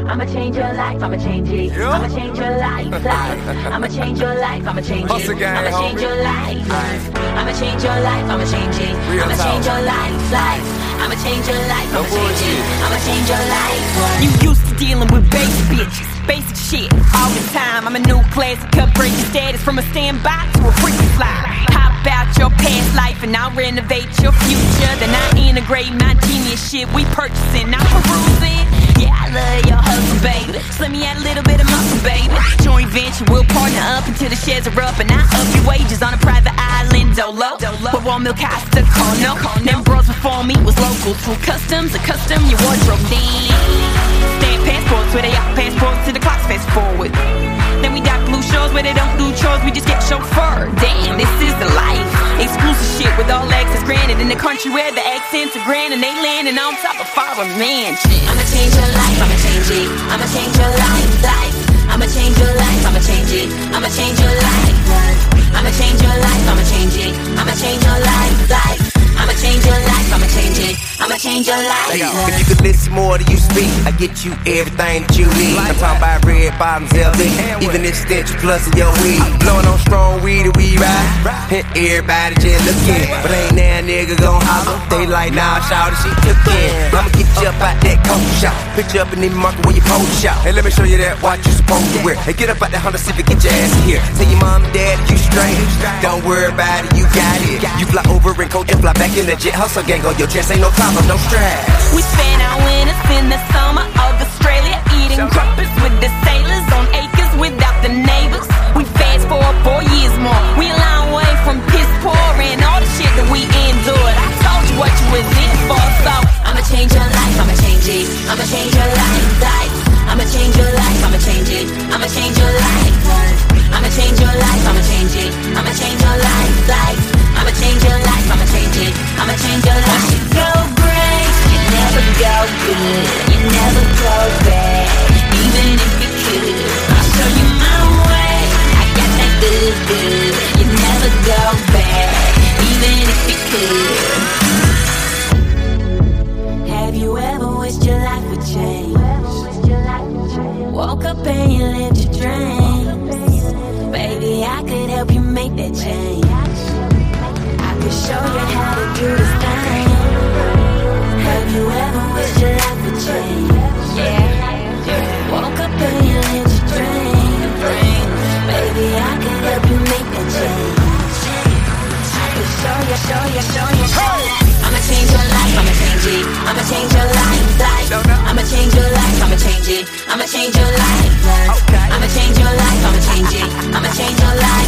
I'ma change your life, I'ma change it. I'ma change your life, I'ma change your life, I'ma change it. I'ma change your life, I'ma change your life, I'ma change it. I'ma change your life, I'ma change your life, I'ma change it. I'ma change your life. You used to dealing with basic bitches, basic shit all the time. I'm a new classic, upgrading status from a standby to a freaking fly. Hop out your past life and I'll renovate your future. Then I integrate my genius shit we purchasing, I'm perusing. Yeah, I love your hustle, baby. Slim me out a little bit of muscle, baby. Joint venture, we'll partner up until the shares are up. And I up your wages on a private island, Dolo. With warm milk, Costa, Corno. Them bros before me was local. Through customs, a custom, your wardrobe needs. Stamp passports where they are passports to the clocks fast forward. Then we dock blue shores where they don't do chores, we just get chauffeur. Damn, this is the life. Exclusive shit with all access granted in the country where the accents are grand and they landing on top of foreign mansion. I'ma change your life, I'ma change it. I'ma change your life. I'ma change your life, I'ma change it. I'ma change your life. I'ma change your life, I'ma change it. I'ma change your life. I'ma change your life, I'ma change it. I'ma change your life. If you could listen more to you speak, I get you everything that you need. I'm talking about red bottoms, LV, even extension plus of your weed. Blowing on strong weed that we ride, and everybody just looking. But ain't that nigga gon' holler. They like, nah, shout it, she took in. I'ma get you up out that coat shop, put you up in the market where you pose shop. Hey, let me show you that watch you supposed to wear. Hey, get up out that Honda Civic, get your ass in here. Tell your mom and dad that you straight. Don't worry about it, you got it. You fly over and coach and fly back in the jet. Hustle gang on your chest, ain't no problem, no stress. We spent our winters in the summer of Australia, eating crumpets with the sailors on acres without the neighbors. We fast forward 4 years more. We a long way from piss poor and all the shit that we endured. I told you what you was in for, so I'ma change your life, I'ma change it. I'ma change your life. I'ma change your life, I'ma change it. I'ma change your life. I'ma change your life, I'ma change it. I'ma change your life. I'ma change your life, I'ma change it. I'ma change your life. You go great, you never go good, you never go bad, even if you could. I'll show you my way. I got that good. You never go bad, even if you could. Have you ever wished your life would change? Woke up and you lived your dreams. Baby, I could help you make that change. I could show you how to do this thing. Have you ever wished your life would change? Yeah. Woke up and you lived your dreams. Baby, I could help you make that change. I could show you. I'ma change your life, I'ma change it. I'ma change your life. I'ma change your life, I'ma change it. I'ma change your life. I'ma change your life, I'ma change it. I'ma change your life.